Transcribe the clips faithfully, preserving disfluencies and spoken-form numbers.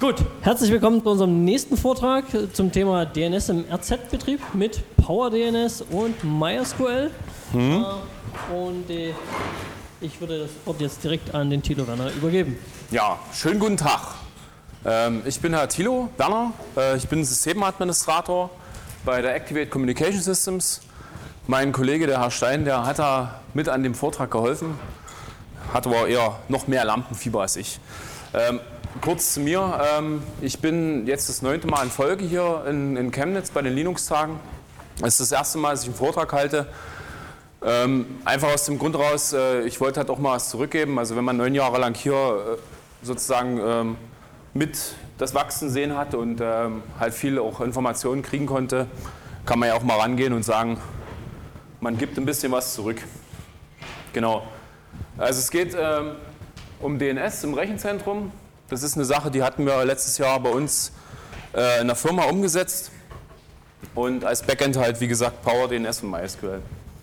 Gut, herzlich willkommen zu unserem nächsten Vortrag zum Thema D N S im R Z-Betrieb mit PowerDNS und MySQL. Hm. Und äh, ich würde das Wort jetzt direkt an den Thilo Werner übergeben. Ja, schönen guten Tag. Ähm, ich bin Herr Thilo Werner, äh, ich bin Systemadministrator bei der Activate Communication Systems. Mein Kollege, der Herr Stein, der hat da mit an dem Vortrag geholfen, hat aber eher noch mehr Lampenfieber als ich. Ähm, kurz zu mir, ähm, ich bin jetzt das neunte Mal in Folge hier in, in Chemnitz bei den Linux-Tagen. Es ist das erste Mal, dass ich einen Vortrag halte. Ähm, einfach aus dem Grund raus, äh, ich wollte halt auch mal was zurückgeben. Also wenn man neun Jahre lang hier äh, sozusagen ähm, mit das Wachsen sehen hat und ähm, halt viele auch Informationen kriegen konnte, kann man ja auch mal rangehen und sagen, man gibt ein bisschen was zurück. Genau. Also es geht ähm, um D N S im Rechenzentrum. Das ist eine Sache, die hatten wir letztes Jahr bei uns äh, in der Firma umgesetzt. Und als Backend halt, wie gesagt, PowerDNS und MySQL.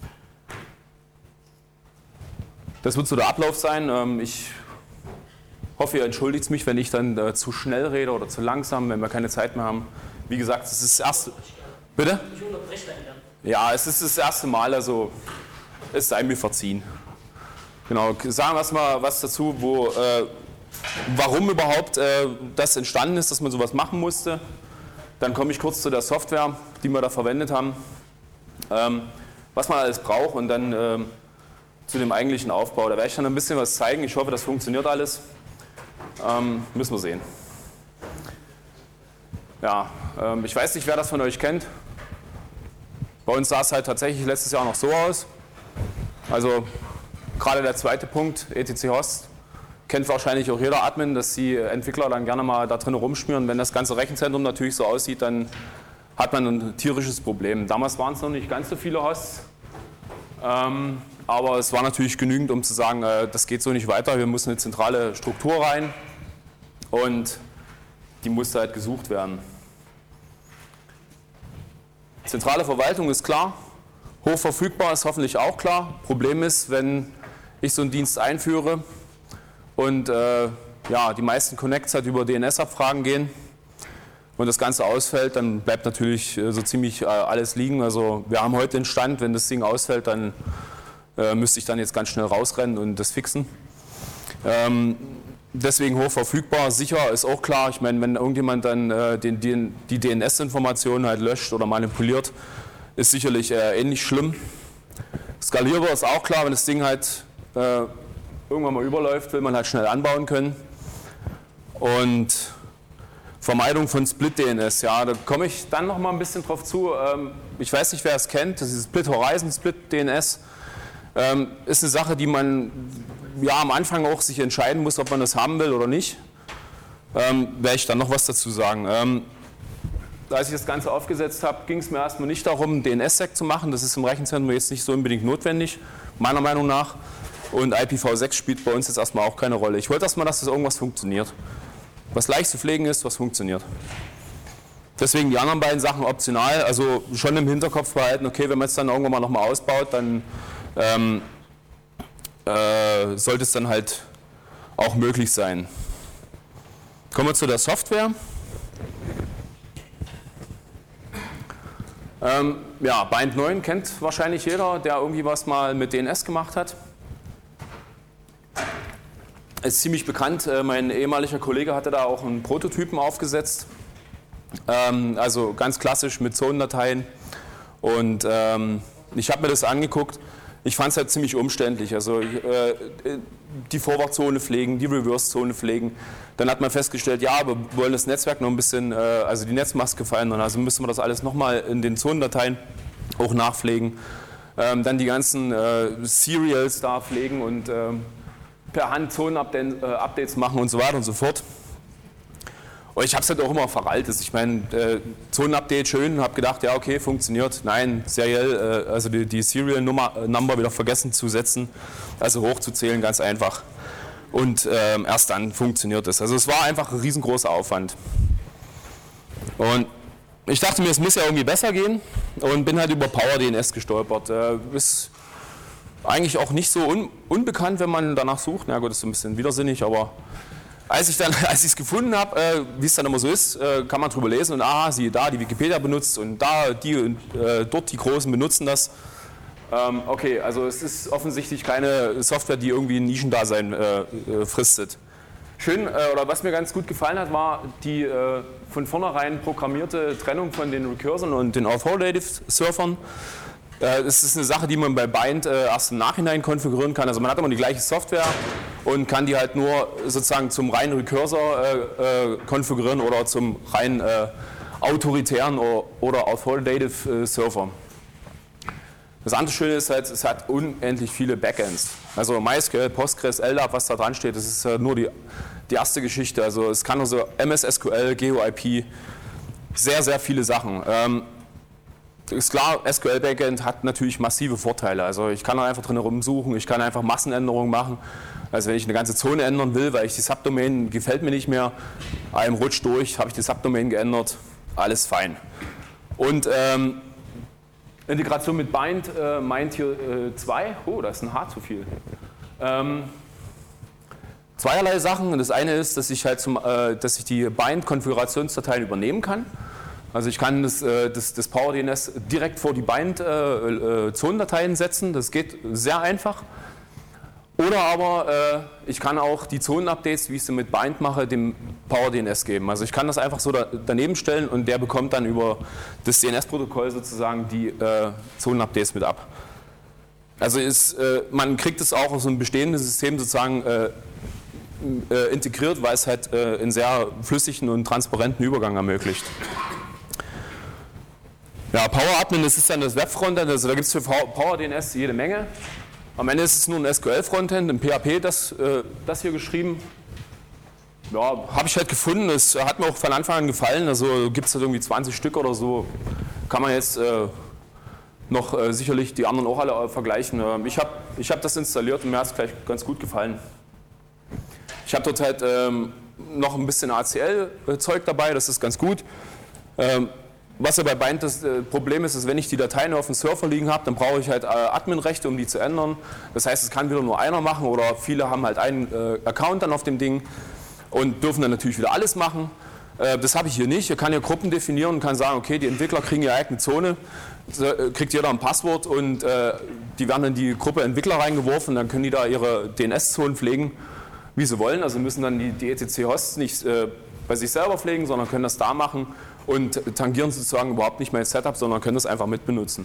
Das wird so der Ablauf sein. Ähm, ich hoffe, ihr entschuldigt mich, wenn ich dann äh, zu schnell rede oder zu langsam, wenn wir keine Zeit mehr haben. Wie gesagt, es ist das erste... Bitte? Ich unterbreche dann gern. Ja, es ist das erste Mal, also es sei mir verziehen. Genau, sagen wir mal was dazu, wo, äh, warum überhaupt äh, das entstanden ist, dass man sowas machen musste. Dann komme ich kurz zu der Software, die wir da verwendet haben, ähm, was man alles braucht und dann ähm, zu dem eigentlichen Aufbau. Da werde ich dann ein bisschen was zeigen. Ich hoffe, das funktioniert alles. Ähm, müssen wir sehen. Ja, ähm, ich weiß nicht, wer das von euch kennt. Bei uns sah es halt tatsächlich letztes Jahr noch so aus. Also gerade der zweite Punkt, E T C Host, kennt wahrscheinlich auch jeder Admin, dass die Entwickler dann gerne mal da drin rumschmieren. Wenn das ganze Rechenzentrum natürlich so aussieht, dann hat man ein tierisches Problem. Damals waren es noch nicht ganz so viele Hosts, ähm, aber es war natürlich genügend, um zu sagen, äh, das geht so nicht weiter, wir müssen eine zentrale Struktur rein und die musste halt gesucht werden. Zentrale Verwaltung ist klar, hochverfügbar ist hoffentlich auch klar. Problem ist, wenn ich so einen Dienst einführe und äh, ja, die meisten Connects halt über D N S-Abfragen gehen und das Ganze ausfällt, dann bleibt natürlich äh, so ziemlich äh, alles liegen. Also wir haben heute den Stand, wenn das Ding ausfällt, dann äh, müsste ich dann jetzt ganz schnell rausrennen und das fixen. Ähm, deswegen hochverfügbar, sicher ist auch klar. Ich meine, wenn irgendjemand dann äh, den, den, die D N S-Informationen halt löscht oder manipuliert, ist sicherlich äh, ähnlich schlimm. Skalierbar ist auch klar, wenn das Ding halt äh, irgendwann mal überläuft, will man halt schnell anbauen können. Und Vermeidung von Split-D N S, ja, da komme ich dann noch mal ein bisschen drauf zu. Ähm, ich weiß nicht, wer es kennt, das ist Split Horizon, Split-D N S. Ähm, ist eine Sache, die man ja am Anfang auch sich entscheiden muss, ob man das haben will oder nicht. Ähm, werde ich dann noch was dazu sagen. Ähm, als ich das Ganze aufgesetzt habe, ging es mir erstmal nicht darum, D N S-Sec zu machen. Das ist im Rechenzentrum jetzt nicht so unbedingt notwendig, meiner Meinung nach. Und I P v sechs spielt bei uns jetzt erstmal auch keine Rolle. Ich wollte erstmal, dass das irgendwas funktioniert. Was leicht zu pflegen ist, was funktioniert. Deswegen die anderen beiden Sachen optional, also schon im Hinterkopf behalten, okay, wenn man es dann irgendwann mal nochmal ausbaut, dann ähm, äh, sollte es dann halt auch möglich sein. Kommen wir zu der Software. Ähm, ja, Bind neun kennt wahrscheinlich jeder, der irgendwie was mal mit D N S gemacht hat. Ist ziemlich bekannt, äh, mein ehemaliger Kollege hatte da auch einen Prototypen aufgesetzt. Ähm, also ganz klassisch mit Zonendateien. Und ähm, ich habe mir das angeguckt. Ich fand es halt ziemlich umständlich. Also äh, die Vorwärtszone pflegen, die Reverse-Zone pflegen. Dann hat man festgestellt, ja, wir wollen das Netzwerk noch ein bisschen, äh, also die Netzmaske verändern. Also müssen wir das alles nochmal in den Zonendateien auch nachpflegen. Ähm, dann die ganzen äh, Serials da pflegen und äh, per Hand Zonenupdates machen und so weiter und so fort. Und ich habe es halt auch immer veraltet. Ich meine, äh, Zonenupdate schön, habe gedacht, ja okay, funktioniert. Nein, seriell, äh, also die, die Serial Nummer, äh, Number wieder vergessen zu setzen, also hochzuzählen, ganz einfach. Und äh, erst dann funktioniert es. Also es war einfach ein riesengroßer Aufwand. Und ich dachte mir, es muss ja irgendwie besser gehen und bin halt über PowerDNS gestolpert. Äh, ist eigentlich auch nicht so un unbekannt, wenn man danach sucht. Na gut, ist so ein bisschen widersinnig, aber als ich dann, als ich es gefunden habe, äh, wie es dann immer so ist, äh, kann man drüber lesen und ah, siehe da, die Wikipedia benutzt und da, die und äh, dort die Großen benutzen das. Ähm, okay, also es ist offensichtlich keine Software, die irgendwie ein Nischendasein äh, äh, fristet. Schön, äh, oder was mir ganz gut gefallen hat, war die äh, von vornherein programmierte Trennung von den Recursoren und den Authoritative-Surfern. Äh, das ist eine Sache, die man bei Bind äh, erst im Nachhinein konfigurieren kann. Also man hat immer die gleiche Software und kann die halt nur sozusagen zum reinen Recursor äh, äh, konfigurieren oder zum rein äh, autoritären oder, oder Authoritative äh, Surfer. Das andere Schöne ist halt, es hat unendlich viele Backends. Also MySQL, Postgres, L D A P, was da dran steht, das ist nur die, die erste Geschichte. Also es kann also M S S Q L, G O I P, sehr, sehr viele Sachen. Ähm, ist klar, S Q L-Backend hat natürlich massive Vorteile. Also ich kann da einfach drin rumsuchen, ich kann einfach Massenänderungen machen. Also wenn ich eine ganze Zone ändern will, weil ich die Subdomain gefällt mir nicht mehr, einem Rutsch durch, habe ich die Subdomain geändert, alles fein. Und ähm, Integration mit Bind äh, meint hier äh, zwei, oh, da ist ein H zu viel. Ähm, zweierlei Sachen. Das eine ist, dass ich, halt zum, äh, dass ich die Bind-Konfigurationsdateien übernehmen kann. Also ich kann das, äh, das, das PowerDNS direkt vor die Bind-Zonendateien äh, äh, setzen. Das geht sehr einfach. Oder aber äh, ich kann auch die Zonenupdates, wie ich sie mit Bind mache, dem PowerDNS geben. Also ich kann das einfach so da, daneben stellen und der bekommt dann über das D N S-Protokoll sozusagen die äh, Zonenupdates mit ab. Also ist, äh, man kriegt es auch aus einem bestehenden System sozusagen äh, äh, integriert, weil es halt äh, einen sehr flüssigen und transparenten Übergang ermöglicht. Ja, PowerAdmin, das ist dann das Web-Frontend, also da gibt es für PowerDNS jede Menge. Am Ende ist es nur ein S Q L-Frontend, ein P H P, das, äh, das hier geschrieben. Ja, habe ich halt gefunden, es hat mir auch von Anfang an gefallen, also gibt es halt irgendwie zwanzig Stück oder so, kann man jetzt äh, noch äh, sicherlich die anderen auch alle äh, vergleichen. Ähm, ich habe ich hab das installiert und mir hat es gleich ganz gut gefallen. Ich habe dort halt ähm, noch ein bisschen A C L-Zeug dabei, das ist ganz gut. Ähm, Was ja bei Bind das Problem ist, ist, wenn ich die Dateien auf dem Server liegen habe, dann brauche ich halt Admin-Rechte, um die zu ändern. Das heißt, es kann wieder nur einer machen oder viele haben halt einen Account dann auf dem Ding und dürfen dann natürlich wieder alles machen. Das habe ich hier nicht. Ich kann hier Gruppen definieren und kann sagen, okay, die Entwickler kriegen ihre eigene Zone, kriegt jeder ein Passwort und die werden in die Gruppe Entwickler reingeworfen, dann können die da ihre D N S-Zonen pflegen, wie sie wollen. Also müssen dann die, die E T C-Hosts nicht bei sich selber pflegen, sondern können das da machen und tangieren sozusagen überhaupt nicht mehr ins Setup, sondern können das einfach mitbenutzen.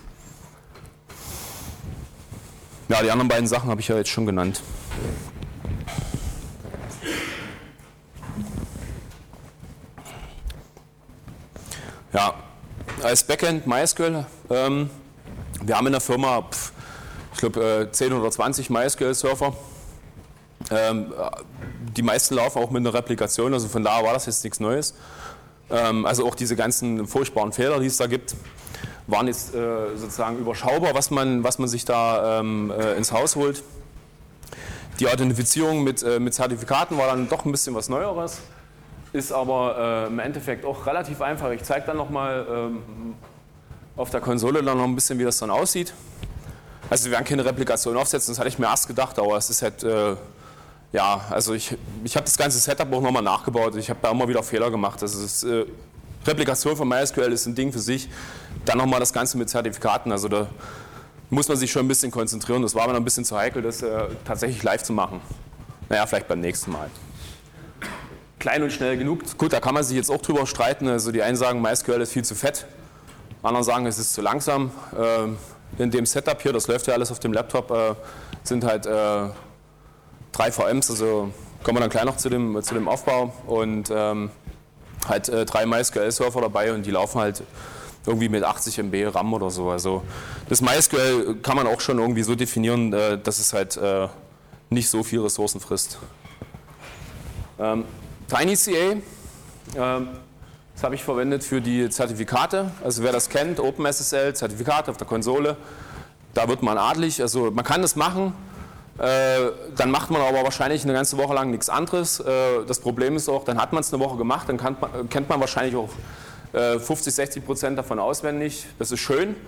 Ja, die anderen beiden Sachen habe ich ja jetzt schon genannt. Ja, als Backend MySQL, ähm, wir haben in der Firma, pf, ich glaube, äh, zehn oder zwanzig MySQL-Server. Ähm, die meisten laufen auch mit einer Replikation, also von daher war das jetzt nichts Neues. Ähm, also auch diese ganzen furchtbaren Fehler, die es da gibt, waren jetzt äh, sozusagen überschaubar, was man, was man sich da ähm, äh, ins Haus holt. Die Authentifizierung mit, äh, mit Zertifikaten war dann doch ein bisschen was Neueres, ist aber äh, im Endeffekt auch relativ einfach. Ich zeige dann nochmal ähm, auf der Konsole dann noch ein bisschen, wie das dann aussieht. Also wir werden keine Replikation aufsetzen, das hatte ich mir erst gedacht, aber es ist halt... Äh, Ja, also ich, ich habe das ganze Setup auch nochmal nachgebaut. Ich habe da immer wieder Fehler gemacht. Das ist, äh, Replikation von MySQL ist ein Ding für sich. Dann nochmal das Ganze mit Zertifikaten. Also da muss man sich schon ein bisschen konzentrieren. Das war aber noch ein bisschen zu heikel, das äh, tatsächlich live zu machen. Naja, vielleicht beim nächsten Mal. Klein und schnell genug. Gut, da kann man sich jetzt auch drüber streiten. Also die einen sagen, MySQL ist viel zu fett. Andere sagen, es ist zu langsam. Äh, in dem Setup hier, das läuft ja alles auf dem Laptop, äh, sind halt... Äh, drei V Ms, also kommen wir dann gleich noch zu dem, zu dem Aufbau und ähm, halt äh, drei MySQL-Server dabei und die laufen halt irgendwie mit achtzig Megabyte RAM oder so. Also das MySQL kann man auch schon irgendwie so definieren, äh, dass es halt äh, nicht so viel Ressourcen frisst. Ähm, TinyCA, äh, das habe ich verwendet für die Zertifikate. Also wer das kennt, OpenSSL, Zertifikate auf der Konsole, da wird man adlig. Also man kann das machen. Äh, dann macht man aber wahrscheinlich eine ganze Woche lang nichts anderes. Äh, das Problem ist auch, dann hat man es eine Woche gemacht, dann kann man, kennt man wahrscheinlich auch äh, fünfzig, sechzig Prozent davon auswendig. Das ist schön.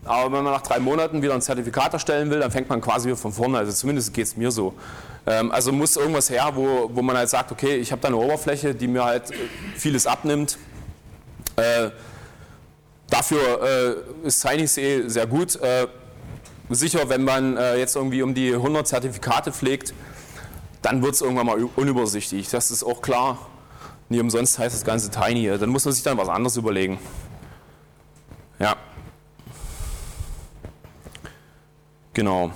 Aber wenn man nach drei Monaten wieder ein Zertifikat erstellen will, dann fängt man quasi wieder von vorne. Also zumindest geht es mir so. Ähm, also muss irgendwas her, wo, wo man halt sagt, okay, ich habe da eine Oberfläche, die mir halt vieles abnimmt. Äh, dafür äh, ist TinySea sehr gut. Äh, sicher, wenn man äh, jetzt irgendwie um die hundert Zertifikate pflegt, dann wird es irgendwann mal unübersichtlich. Das ist auch klar. Nie umsonst heißt das Ganze Tiny. Dann muss man sich dann was anderes überlegen. Ja. Genau.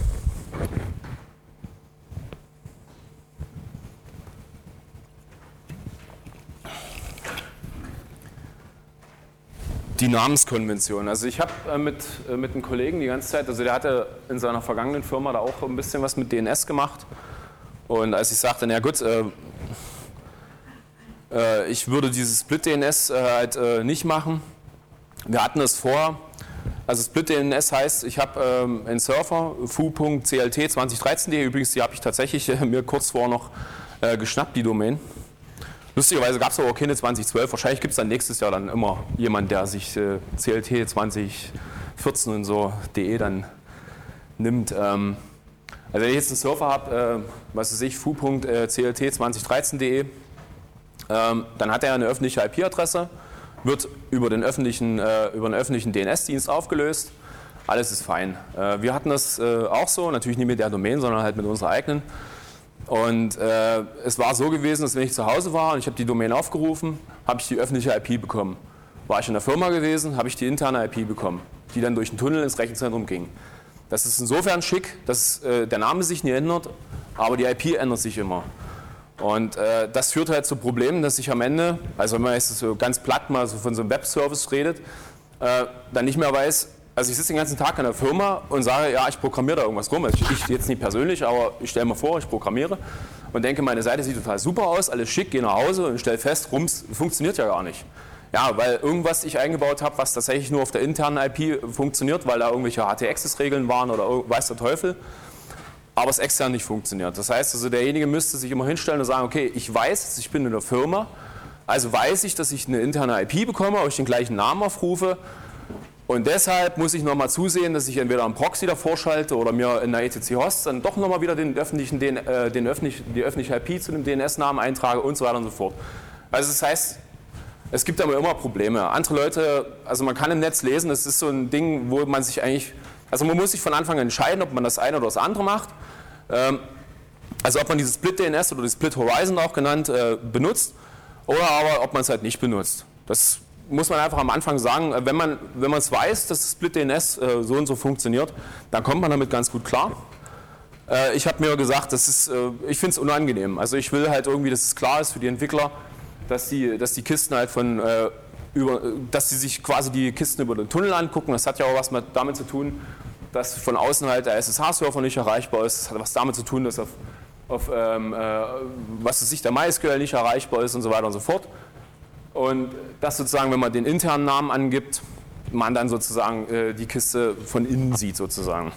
Die Namenskonvention. Also ich habe äh, mit, äh, mit einem Kollegen die ganze Zeit, also der hatte in seiner vergangenen Firma da auch ein bisschen was mit D N S gemacht. Und als ich sagte, na gut, äh, äh, ich würde dieses Split-D N S äh, halt äh, nicht machen. Wir hatten es vor. Also Split-D N S heißt, ich habe ähm, einen Surfer, foo punkt c l t zwanzig dreizehn punkt d e, übrigens, die habe ich tatsächlich äh, mir kurz vorher noch äh, geschnappt, die Domain. Lustigerweise gab es aber auch keine zwanzig zwölf, wahrscheinlich gibt es dann nächstes Jahr dann immer jemand, der sich äh, C L T zwanzig vierzehn und so .de dann nimmt. Ähm, also wenn ich jetzt einen Surfer habe, äh, was weiß ich, foo punkt c l t zwanzig dreizehn punkt d e, ähm, dann hat er eine öffentliche I P-Adresse, wird über den öffentlichen, äh, über einen öffentlichen D N S-Dienst aufgelöst. Alles ist fein. Äh, wir hatten das äh, auch so, natürlich nicht mit der Domain, sondern halt mit unserer eigenen. Und äh, es war so gewesen, dass wenn ich zu Hause war und ich habe die Domain aufgerufen, habe ich die öffentliche I P bekommen. War ich in der Firma gewesen, habe ich die interne I P bekommen, die dann durch den Tunnel ins Rechenzentrum ging. Das ist insofern schick, dass äh, der Name sich nie ändert, aber die I P ändert sich immer. Und äh, das führt halt zu Problemen, dass ich am Ende, also wenn man jetzt so ganz platt mal so von so einem Webservice redet, äh, dann nicht mehr weiß, also ich sitze den ganzen Tag in der Firma und sage, ja, ich programmiere da irgendwas rum. Also ich, ich jetzt nicht persönlich, aber ich stelle mir vor, ich programmiere und denke, meine Seite sieht total super aus, alles schick, gehe nach Hause und stelle fest, rums, funktioniert ja gar nicht. Ja, weil irgendwas ich eingebaut habe, was tatsächlich nur auf der internen I P funktioniert, weil da irgendwelche H T Access-Regeln waren oder weiß der Teufel, aber es extern nicht funktioniert. Das heißt, also derjenige müsste sich immer hinstellen und sagen, okay, ich weiß, ich bin in der Firma, also weiß ich, dass ich eine interne I P bekomme, ob ich den gleichen Namen aufrufe. Und deshalb muss ich nochmal zusehen, dass ich entweder einen Proxy davor schalte oder mir in der E T C-Host dann doch nochmal wieder den öffentlichen, den, äh, den öffentlich, die öffentliche I P zu dem D N S-Namen eintrage und so weiter und so fort. Also das heißt, es gibt aber immer Probleme. Andere Leute, also man kann im Netz lesen, das ist so ein Ding, wo man sich eigentlich, also man muss sich von Anfang an entscheiden, ob man das eine oder das andere macht. Ähm, also ob man dieses Split-D N S oder das Split-Horizon auch genannt äh, benutzt oder aber ob man es halt nicht benutzt. Das muss man einfach am Anfang sagen, wenn man wenn man es weiß, dass das Split-D N S äh, so und so funktioniert, dann kommt man damit ganz gut klar. Äh, ich habe mir gesagt, das ist, äh, ich finde es unangenehm. Also ich will halt irgendwie, dass es klar ist für die Entwickler, dass die, dass die Kisten halt von, äh, über, dass sie sich quasi die Kisten über den Tunnel angucken. Das hat ja auch was mit, damit zu tun, dass von außen halt der S S H-Server nicht erreichbar ist. Das hat was damit zu tun, dass auf, auf ähm, äh, was weiß ich, der MySQL nicht erreichbar ist und so weiter und so fort. Und das sozusagen, wenn man den internen Namen angibt, man dann sozusagen äh, die Kiste von innen sieht sozusagen.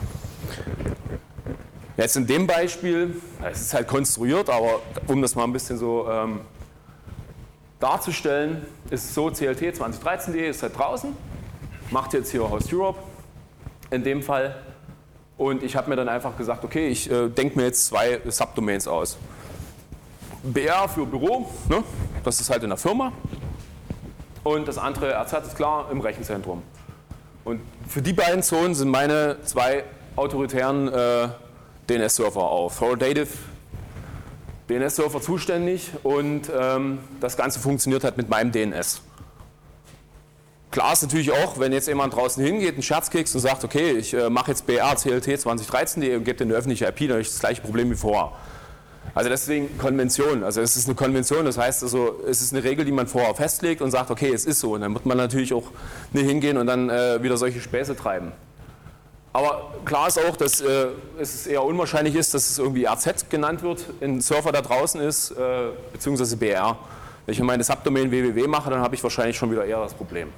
Jetzt in dem Beispiel, es ist halt konstruiert, aber um das mal ein bisschen so ähm, darzustellen, ist es so, C L T zwanzig dreizehn punkt de ist halt draußen, macht jetzt hier Host Europe in dem Fall und ich habe mir dann einfach gesagt, okay, ich äh, denke mir jetzt zwei Subdomains aus. B R für Büro, ne? Das ist halt in der Firma und das andere R Z ist klar im Rechenzentrum. Und für die beiden Zonen sind meine zwei autoritären äh, D N S-Server auf Authoritative D N S-Server zuständig und ähm, das Ganze funktioniert halt mit meinem D N S. Klar ist natürlich auch, wenn jetzt jemand draußen hingeht, einen Scherzkeks und sagt, okay, ich äh, mache jetzt B R C L T zwanzig dreizehn punkt de und gebe dir eine öffentliche I P, dann habe ich das gleiche Problem wie vorher. Also deswegen Konvention, also es ist eine Konvention, das heißt also, es ist eine Regel, die man vorher festlegt und sagt, okay, es ist so und dann wird man natürlich auch nicht hingehen und dann äh, wieder solche Späße treiben. Aber klar ist auch, dass äh, es eher unwahrscheinlich ist, dass es irgendwie R Z genannt wird, ein Server da draußen ist, äh, beziehungsweise B R. Wenn ich meine Subdomain W W W mache, dann habe ich wahrscheinlich schon wieder eher das Problem.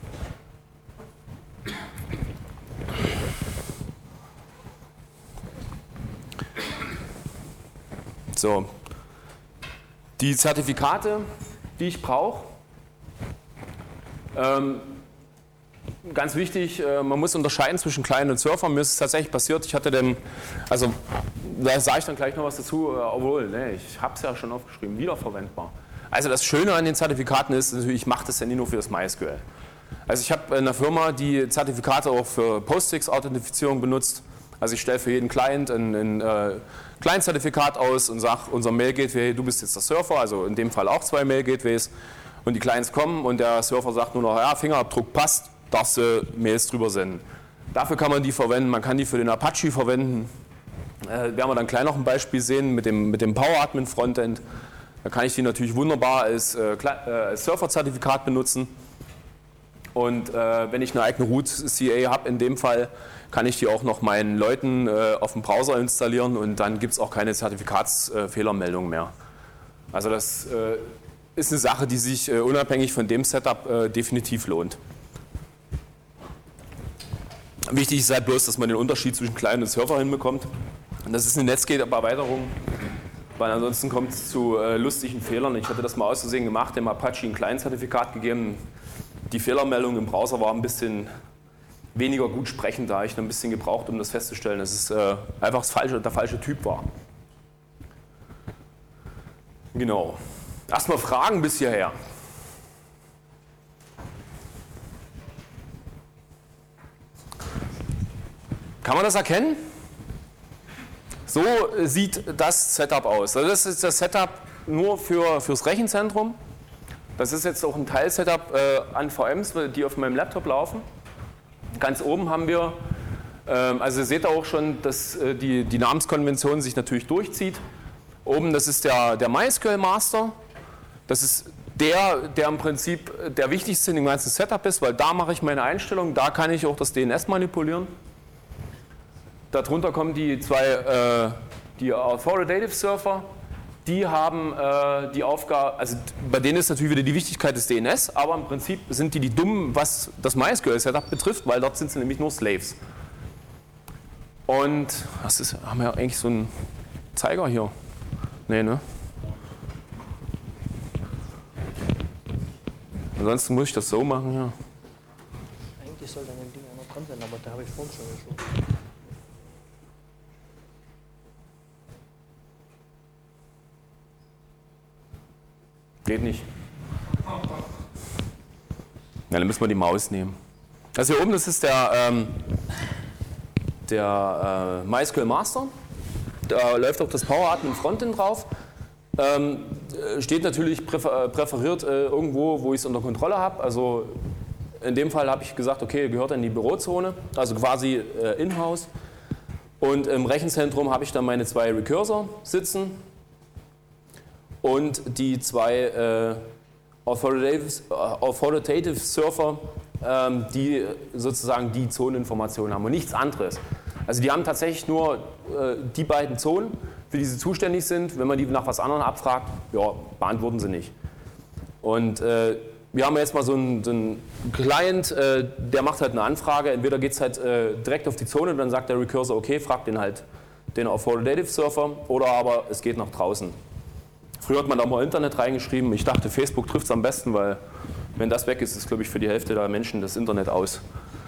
So, die Zertifikate, die ich brauche, ähm, ganz wichtig, man muss unterscheiden zwischen Client und Surfer. Mir ist es tatsächlich passiert, ich hatte den, also da sage ich dann gleich noch was dazu, obwohl, ne, ich habe es ja schon aufgeschrieben, wiederverwendbar. Also das Schöne an den Zertifikaten ist natürlich, ich mache das ja nicht nur für das MySQL. Also ich habe eine Firma, die Zertifikate auch für Postfix-Authentifizierung benutzt. Also ich stelle für jeden Client ein, ein äh, Client-Zertifikat aus und sage unserem Mail-Gateway, du bist jetzt der Surfer, also in dem Fall auch zwei Mail-Gateways. Und die Clients kommen und der Surfer sagt nur noch, ja, Fingerabdruck passt, darfst du Mails drüber senden. Dafür kann man die verwenden, man kann die für den Apache verwenden. Äh, werden wir dann gleich noch ein Beispiel sehen mit dem, mit dem PowerAdmin Frontend. Da kann ich die natürlich wunderbar als, äh, als Surfer-Zertifikat benutzen. Und äh, wenn ich eine eigene Root-C A habe, in dem Fall, kann ich die auch noch meinen Leuten äh, auf dem Browser installieren und dann gibt es auch keine Zertifikatsfehlermeldung äh, mehr. Also das äh, ist eine Sache, die sich äh, unabhängig von dem Setup äh, definitiv lohnt. Wichtig ist halt bloß, dass man den Unterschied zwischen Client und Server hinbekommt. Und das ist eine Netscape-Erweiterung, weil ansonsten kommt es zu äh, lustigen Fehlern. Ich hatte das mal aus Versehen gemacht, dem Apache ein Client-Zertifikat gegeben. Die Fehlermeldung im Browser war ein bisschen weniger gut sprechend, da habe ich noch ein bisschen gebraucht, um das festzustellen, dass es äh, einfach das falsche, der falsche Typ war. Genau. Erstmal Fragen bis hierher. Kann man das erkennen? So sieht das Setup aus. Also das ist das Setup nur für, fürs Rechenzentrum. Das ist jetzt auch ein Teil-Setup äh, an V Ms, die auf meinem Laptop laufen. Ganz oben haben wir, äh, also ihr seht auch schon, dass äh, die, die Namenskonvention sich natürlich durchzieht. Oben, das ist der, der MySQL Master. Das ist der, der im Prinzip der wichtigste in dem ganzen Setup ist, weil da mache ich meine Einstellungen, da kann ich auch das D N S manipulieren. Darunter kommen die zwei, äh, die Authoritative Surfer. Die haben äh, die Aufgabe, also bei denen ist natürlich wieder die Wichtigkeit des D N S, aber im Prinzip sind die die dummen, was das MySQL-Setup betrifft, weil dort sind sie nämlich nur Slaves. Und was ist, haben wir eigentlich so einen Zeiger hier? Nee, ne? Ansonsten muss ich das so machen, ja. Eigentlich sollte an dem Ding auch noch dran sein, aber da habe ich vorhin schon geschoben. Geht nicht. Ja, dann müssen wir die Maus nehmen. Also hier oben, das ist der, ähm, der äh, MySQL Master. Da läuft auch das PowerAdmin Frontend drauf. Ähm, steht natürlich präfer präferiert äh, irgendwo, wo ich es unter Kontrolle habe. Also in dem Fall habe ich gesagt, okay, gehört in die Bürozone, also quasi äh, in-house. Und im Rechenzentrum habe ich dann meine zwei Recursor sitzen. Und die zwei äh, Authoritative, Authoritative Surfer, ähm, die sozusagen die Zoneninformationen haben und nichts anderes. Also die haben tatsächlich nur äh, die beiden Zonen, für die sie zuständig sind. Wenn man die nach was anderem abfragt, ja, beantworten sie nicht. Und äh, wir haben jetzt mal so einen, so einen Client, äh, der macht halt eine Anfrage. Entweder geht es halt äh, direkt auf die Zone und dann sagt der Recursor, okay, fragt den halt den Authoritative Surfer, oder aber es geht nach draußen. Früher hat man da mal Internet reingeschrieben. Ich dachte, Facebook trifft es am besten, weil wenn das weg ist, ist, glaube ich, für die Hälfte der Menschen das Internet aus.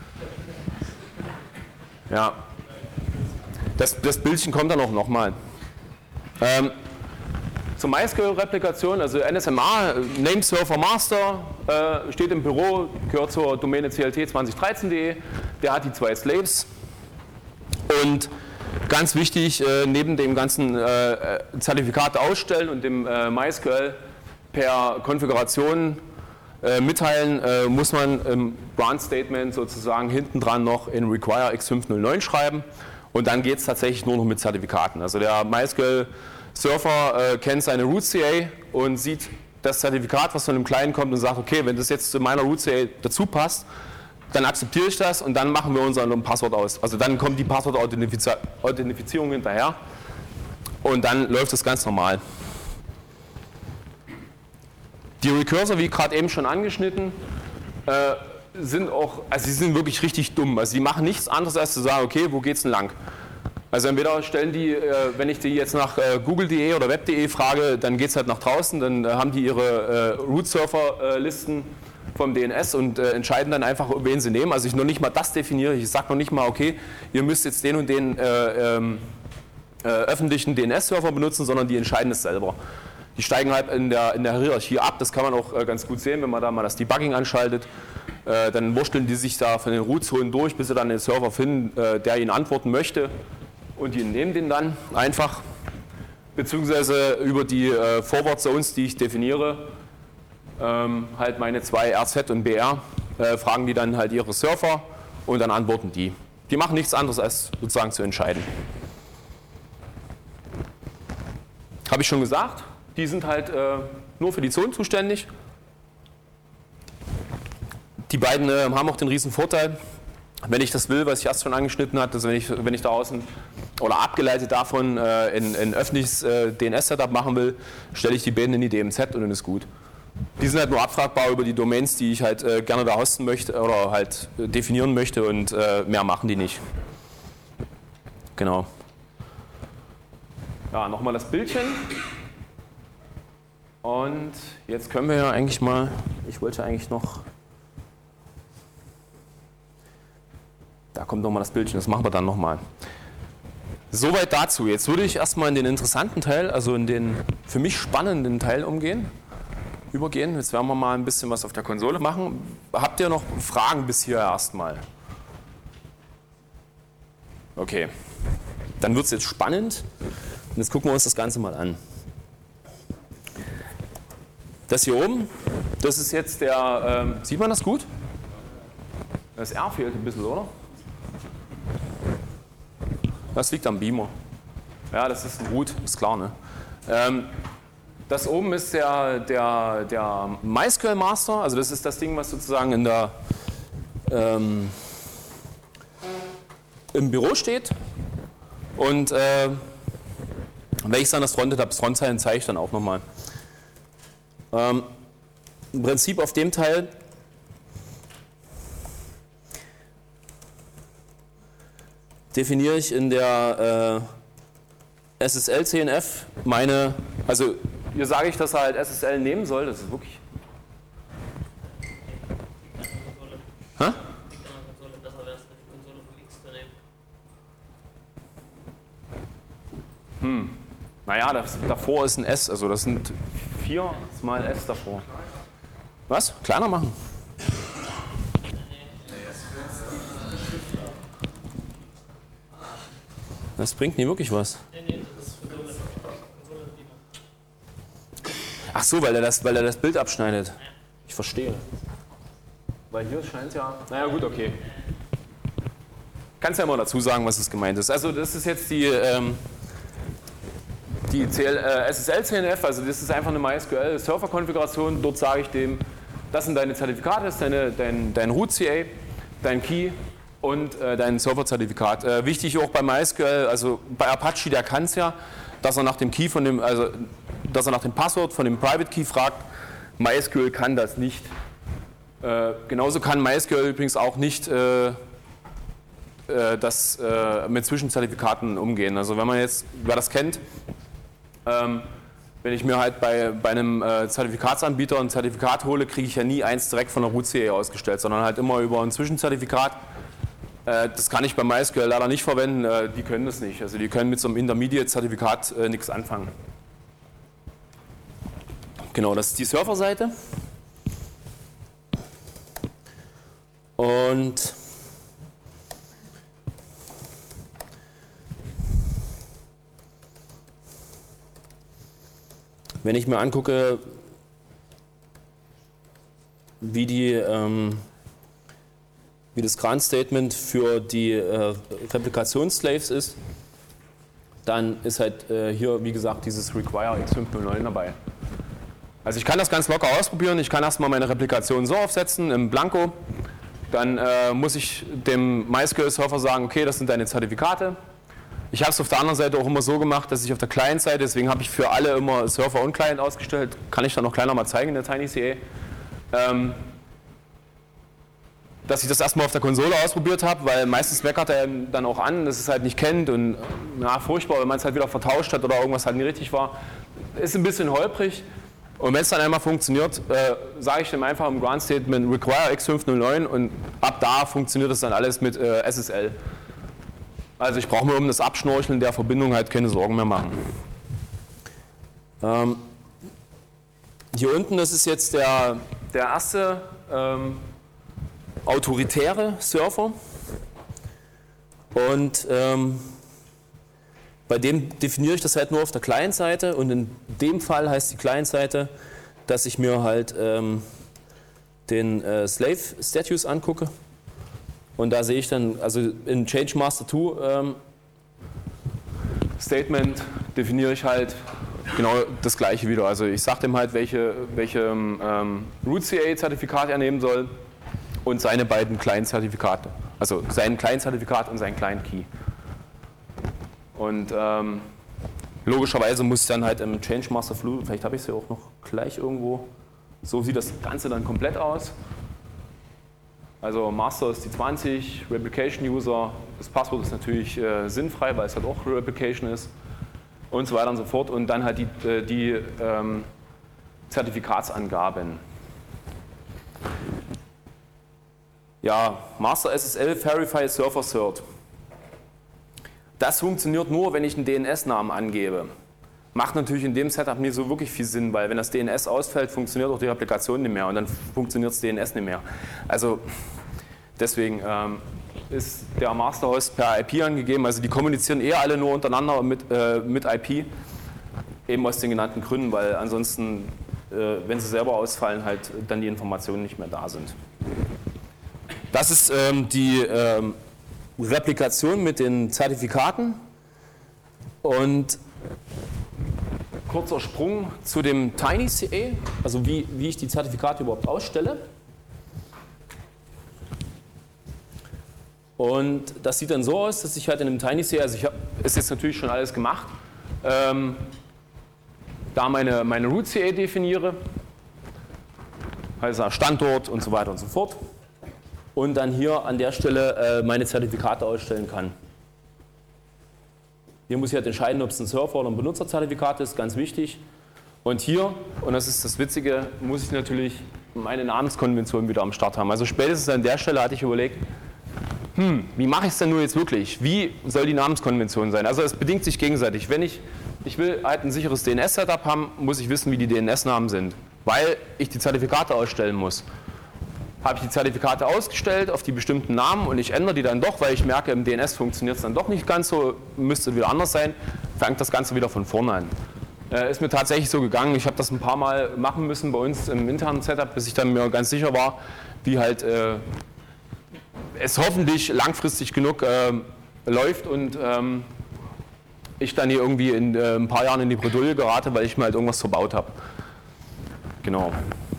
Ja. Das, das Bildchen kommt dann auch nochmal. Ähm, zur MySQL-Replikation, also N S M A, Name Server Master, äh, steht im Büro, gehört zur Domäne C L T zwanzig dreizehn punkt de. Der hat die zwei Slaves. Und ganz wichtig, äh, neben dem ganzen äh, Zertifikat ausstellen und dem äh, MySQL per Konfiguration äh, mitteilen, äh, muss man im Branch Statement sozusagen hinten dran noch in require x fünf null neun schreiben und dann geht es tatsächlich nur noch mit Zertifikaten. Also der MySQL Surfer äh, kennt seine Root C A und sieht das Zertifikat, was von dem Client kommt und sagt, okay, wenn das jetzt zu meiner Root C A dazu passt, dann akzeptiere ich das und dann machen wir unser Passwort aus. Also dann kommt die Passwort-Authentifizierung hinterher und dann läuft das ganz normal. Die Recursor, wie gerade eben schon angeschnitten, äh, sind auch, also sie sind wirklich richtig dumm. Also sie machen nichts anderes als zu sagen, okay, wo geht's denn lang? Also entweder stellen die, äh, wenn ich die jetzt nach äh, google punkt de oder web punkt de frage, dann geht es halt nach draußen, dann äh, haben die ihre äh, Root-Surfer-Listen vom D N S und äh, entscheiden dann einfach, wen sie nehmen. Also ich noch nicht mal das definiere, ich sage noch nicht mal, okay, ihr müsst jetzt den und den äh, ähm, äh, öffentlichen D N S-Server benutzen, sondern die entscheiden es selber. Die steigen halt in der, in der Hierarchie ab, das kann man auch äh, ganz gut sehen, wenn man da mal das Debugging anschaltet. Äh, dann wursteln die sich da von den Root-Zonen durch, bis sie dann den Server finden, äh, der ihnen antworten möchte. Und die nehmen den dann einfach, beziehungsweise über die äh, Forward-Zones, die ich definiere, ähm, halt meine zwei R Z und B R, äh, fragen die dann halt ihre Surfer und dann antworten die. Die machen nichts anderes, als sozusagen zu entscheiden. Habe ich schon gesagt, die sind halt äh, nur für die Zonen zuständig. Die beiden äh, haben auch den riesen Vorteil, wenn ich das will, was ich erst schon angeschnitten hatte, also wenn ich, wenn ich da außen oder abgeleitet davon äh, in ein öffentliches äh, D N S-Setup machen will, stelle ich die beiden in die D M Z und dann ist gut. Die sind halt nur abfragbar über die Domains, die ich halt äh, gerne da hosten möchte oder halt äh, definieren möchte und äh, mehr machen die nicht. Genau. Ja, nochmal das Bildchen. Und jetzt können wir ja eigentlich mal, ich wollte eigentlich noch, da kommt nochmal das Bildchen, das machen wir dann nochmal. Soweit dazu. Jetzt würde ich erstmal in den interessanten Teil, also in den für mich spannenden Teil umgehen, übergehen. Jetzt werden wir mal ein bisschen was auf der Konsole machen. Habt ihr noch Fragen bis hier erstmal? Okay, dann wird es jetzt spannend. Und jetzt gucken wir uns das Ganze mal an. Das hier oben, das ist jetzt der, ähm, sieht man das gut? Das R fehlt ein bisschen, oder? Das liegt am Beamer. Ja, das ist ein Root, ist klar, ne? Ähm, das oben ist der, der, der MySQL Master, also das ist das Ding, was sozusagen in der, ähm, im Büro steht. Und äh, wenn ich dann das Frontend habe, das Frontzeilen zeige ich dann auch nochmal. Ähm, Im Prinzip auf dem Teil definiere ich in der äh, S S L C N F meine, also hier sage ich, dass er halt S S L nehmen soll, das ist wirklich. Hä? Hm. Naja, das, davor ist ein S, also das sind vier mal S davor. Was? Kleiner machen? Das bringt nie wirklich was. Ach so, weil er das, weil er das Bild abschneidet. Ich verstehe. Weil hier scheint ja. Naja, gut, okay. Kannst ja immer dazu sagen, was es gemeint ist. Also, das ist jetzt die. Ähm, Die C L, äh, S S L C N F, also das ist einfach eine MySQL-Server-Konfiguration. Dort sage ich dem, das sind deine Zertifikate, das ist deine, dein, dein Root-C A, dein Key und äh, dein Server-Zertifikat. Äh, wichtig auch bei MySQL, also bei Apache, der kann es ja, dass er nach dem Key von dem, also dass er nach dem Passwort von dem Private Key fragt. MySQL kann das nicht. Äh, genauso kann MySQL übrigens auch nicht äh, äh, das äh, mit Zwischenzertifikaten umgehen. Also wenn man jetzt, wer das kennt, Ähm, wenn ich mir halt bei, bei einem äh, Zertifikatsanbieter ein Zertifikat hole, kriege ich ja nie eins direkt von der Root-C A ausgestellt, sondern halt immer über ein Zwischenzertifikat. Äh, das kann ich bei MySQL leider nicht verwenden, äh, die können das nicht. Also die können mit so einem Intermediate-Zertifikat äh, nichts anfangen. Genau, das ist die Serverseite. Und wenn ich mir angucke, wie, die, ähm, wie das Grant-Statement für die äh, Replikationsslaves ist, dann ist halt äh, hier, wie gesagt, dieses Require x fünf null neun dabei. Also ich kann das ganz locker ausprobieren. Ich kann erstmal meine Replikation so aufsetzen im Blanco. Dann äh, muss ich dem MySQL-Server sagen, okay, das sind deine Zertifikate. Ich habe es auf der anderen Seite auch immer so gemacht, dass ich auf der Client-Seite, deswegen habe ich für alle immer Server und Client ausgestellt, kann ich dann noch kleiner mal zeigen in der TinyCA, ähm, dass ich das erstmal auf der Konsole ausprobiert habe, weil meistens meckert er dann auch an, dass es halt nicht kennt und na, furchtbar, wenn man es halt wieder vertauscht hat oder irgendwas halt nicht richtig war. Ist ein bisschen holprig Und wenn es dann einmal funktioniert, äh, sage ich dem einfach im Grunt Statement require x fünf null neun und ab da funktioniert das dann alles mit äh, S S L. Also ich brauche mir um das Abschnorcheln der Verbindung halt keine Sorgen mehr machen. Ähm, hier unten, das ist jetzt der, der erste ähm, autoritäre Server. Und ähm, bei dem definiere ich das halt nur auf der Client-Seite und in dem Fall heißt die Client-Seite, dass ich mir halt ähm, den äh, Slave-Status angucke und da sehe ich dann, also in Change Master zwei ähm, Statement definiere ich halt genau das gleiche wieder. Also ich sage dem halt, welche, welche ähm, Root-C A-Zertifikat er nehmen soll und seine beiden Client-Zertifikate, also sein Client-Zertifikat und sein Client-Key. Und ähm, logischerweise muss ich dann halt im Change Master Flow, vielleicht habe ich es ja auch noch gleich irgendwo, so sieht das Ganze dann komplett aus. Also Master ist die zwanzig, Replication User, das Passwort ist natürlich äh, sinnfrei, weil es halt auch Replication ist und so weiter und so fort. Und dann halt die, äh, die ähm, Zertifikatsangaben. Ja, Master S S L Verify Server Cert. Das funktioniert nur, wenn ich einen D N S-Namen angebe. Macht natürlich in dem Setup nicht so wirklich viel Sinn, weil wenn das D N S ausfällt, funktioniert auch die Applikation nicht mehr und dann funktioniert das D N S nicht mehr. Also deswegen ähm, ist der Masterhost per I P angegeben, also die kommunizieren eher alle nur untereinander mit, äh, mit I P, eben aus den genannten Gründen, weil ansonsten, äh, wenn sie selber ausfallen, halt dann die Informationen nicht mehr da sind. Das ist ähm, die ähm, Replikation mit den Zertifikaten und kurzer Sprung zu dem TinyCA, also wie, wie ich die Zertifikate überhaupt ausstelle. Und das sieht dann so aus, dass ich halt in einem TinyCA, also ich habe ist jetzt natürlich schon alles gemacht, ähm, da meine, meine Root-C A definiere, also Standort und so weiter und so fort. Und dann hier an der Stelle äh, meine Zertifikate ausstellen kann. Hier muss ich halt entscheiden, ob es ein Server- oder ein Benutzerzertifikat ist, ganz wichtig. Und hier, und das ist das Witzige, muss ich natürlich meine Namenskonvention wieder am Start haben. Also spätestens an der Stelle hatte ich überlegt, hm, wie mache ich es denn nur jetzt wirklich? Wie soll die Namenskonvention sein? Also es bedingt sich gegenseitig. Wenn ich, ich will halt ein sicheres D N S-Setup haben, muss ich wissen, wie die D N S-Namen sind, weil ich die Zertifikate ausstellen muss. Habe ich die Zertifikate ausgestellt auf die bestimmten Namen und ich ändere die dann doch, weil ich merke, im D N S funktioniert es dann doch nicht ganz so, müsste wieder anders sein, fängt das Ganze wieder von vorne an. Äh, ist mir tatsächlich so gegangen, ich habe das ein paar Mal machen müssen bei uns im internen Setup, bis ich dann mir ganz sicher war, wie halt äh, es hoffentlich langfristig genug äh, läuft und ähm, ich dann hier irgendwie in äh, ein paar Jahren in die Bredouille gerate, weil ich mir halt irgendwas verbaut habe. Genau.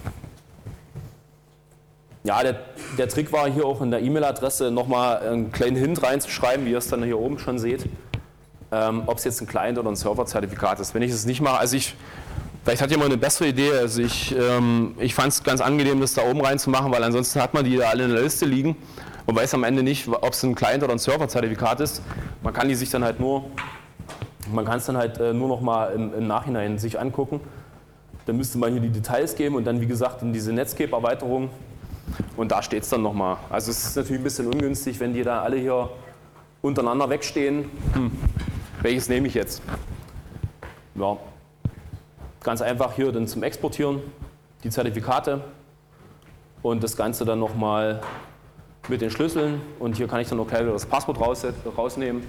Ja, der, der Trick war hier auch in der E-Mail-Adresse nochmal einen kleinen Hint reinzuschreiben, wie ihr es dann hier oben schon seht, ähm, ob es jetzt ein Client- oder ein Server-Zertifikat ist. Wenn ich es nicht mache, also ich, vielleicht hat jemand eine bessere Idee, also ich, ähm, ich fand es ganz angenehm, das da oben reinzumachen, weil ansonsten hat man die da alle in der Liste liegen und weiß am Ende nicht, ob es ein Client- oder ein Server-Zertifikat ist. Man kann die sich dann halt nur, man kann es dann halt äh, nur noch mal im, im Nachhinein sich angucken. Dann müsste man hier die Details geben und dann, wie gesagt, in diese Netscape-Erweiterung. Und da steht es dann nochmal. Also es ist natürlich ein bisschen ungünstig, wenn die da alle hier untereinander wegstehen. Hm. Welches nehme ich jetzt? Ja. Ganz einfach hier dann zum Exportieren die Zertifikate und das Ganze dann nochmal mit den Schlüsseln. Und hier kann ich dann auch gleich wieder das Passwort raus, rausnehmen.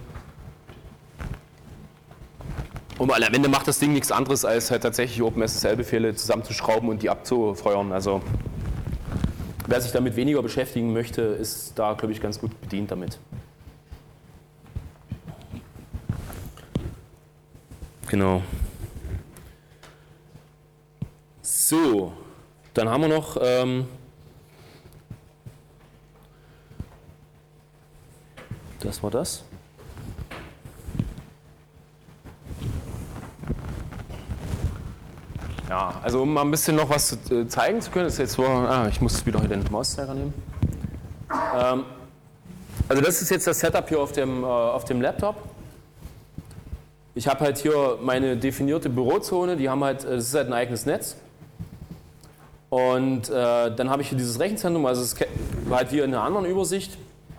Und am Ende macht das Ding nichts anderes, als halt tatsächlich OpenSSL-Befehle zusammenzuschrauben und die abzufeuern. Also wer sich damit weniger beschäftigen möchte, ist da, glaube ich, ganz gut bedient damit. Genau. So, dann haben wir noch ähm, das war das. Ja, also um mal ein bisschen noch was zu, zeigen zu können, ist jetzt so, ah, ich muss wieder den Mauszeiger nehmen. Ähm, also das ist jetzt das Setup hier auf dem, äh, auf dem Laptop. Ich habe halt hier meine definierte Bürozone, die haben halt, das ist halt ein eigenes Netz. Und äh, dann habe ich hier dieses Rechenzentrum, also es war halt wie in einer anderen Übersicht.